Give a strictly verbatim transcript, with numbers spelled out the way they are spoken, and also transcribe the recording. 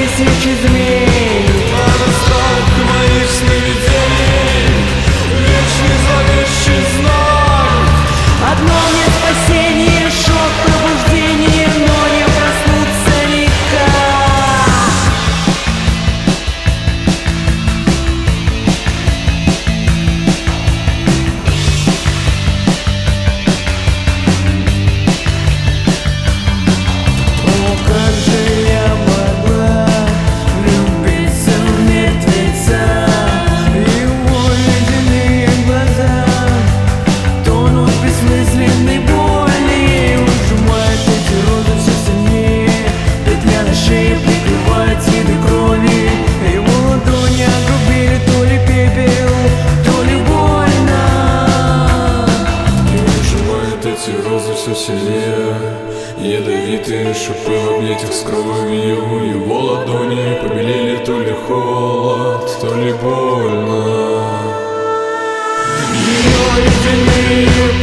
тысячи змей. Она стала моих сновидений, вечный зловещий знак. Одно мне спасение, шок пробуждения, но не проснуться никак. О, как же я могла влюбиться в мертвеца. Его ледяные глаза тонут в бессмысленной боли. Ужимает эти розы все сильнее, петля на шее прикрывает следы крови. Его ладони огрубили, то ли пепел, то ли больно. И ужимает эти розы все сильнее, ядовитые шипы в объятиях с кровью. Его ладони побелели, то ли холод, то ли больно. Ее ледяные